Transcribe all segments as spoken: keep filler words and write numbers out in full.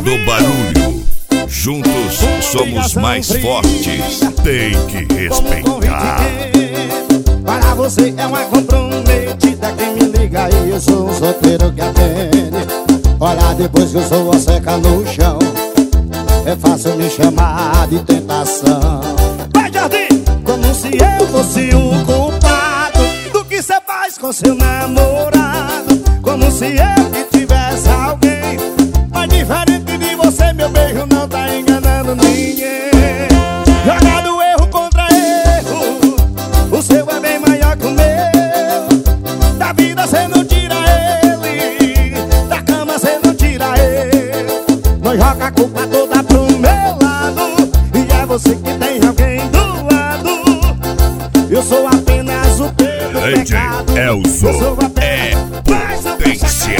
do barulho. Juntos somos mais fortes. Tem que respeitar. Para você é uma comprometida. Quem me liga aí, eu sou um solteiro que atende. Olha, depois que eu sou a seca no chão, é fácil me chamar de tentação. Vai, Jardim! Como se eu fosse o culpado do que cê faz com seu namorado. Como se eu que tivesse alguém. Mas diferente de você, meu beijo não tá enganando ninguém. Jogado erro contra erro, o seu é bem maior que o meu. Da vida cê não tira ele, da cama cê não tira ele. Não joga a culpa toda pro meu lado, e é você que tem alguém do lado. Eu sou apenas o Pedro pecado. Eu sou é potência.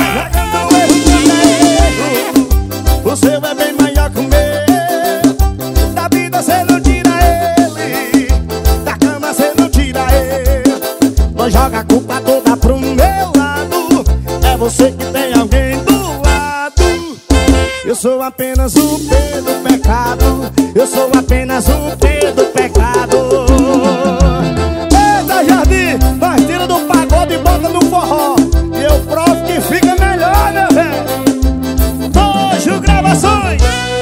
O seu é bem maior que o meu. Da vida cê não tira ele, da cama cê não tira ele. Não joga a culpa toda pro meu lado, é você que tem alguém do lado. Eu sou apenas o Pedro pecado. Eu sou apenas o Pedro pecado. Eita, Jardim, nós tira do pagode e bota no forró, e eu provo que fica melhor, meu velho. Hoje gravações.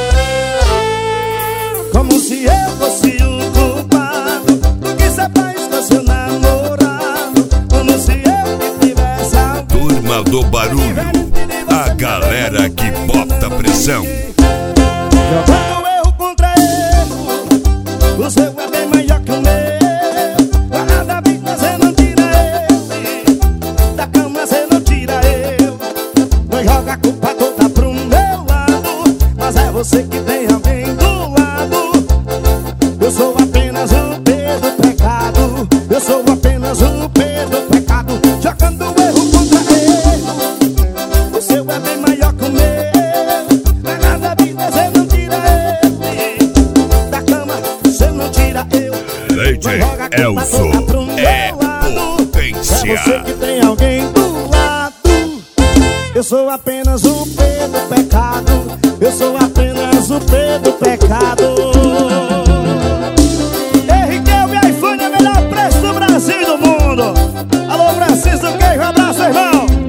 Como se eu fosse o culpado do que cê faz com seu namorado. Como se eu que tivesse alguém. Turma do barulho, a galera que bota pressão. Jogando erro contra erro, o seu é bem maior que o meu. Para da vida cê não tira ele, da cama cê não tira eu. Não joga a culpa toda pro meu lado, mas é você que tem alguém do lado. Eu sou apenas o Pedro pecado. Eu sou apenas o Pedro pecado. Jogando erro contra erro, o seu é bem maior que o meu. Para da vida cê não tira ele, da cama cê não tira eu. Leite Elso é potência. É você que tem alguém do lado. Eu sou apenas o Pedro pecado. Eu sou apenas o Pedro pecado. Henrique, o iPhone é o melhor preço do Brasil e do mundo. Alô, Francisco Queijo, abraço, irmão.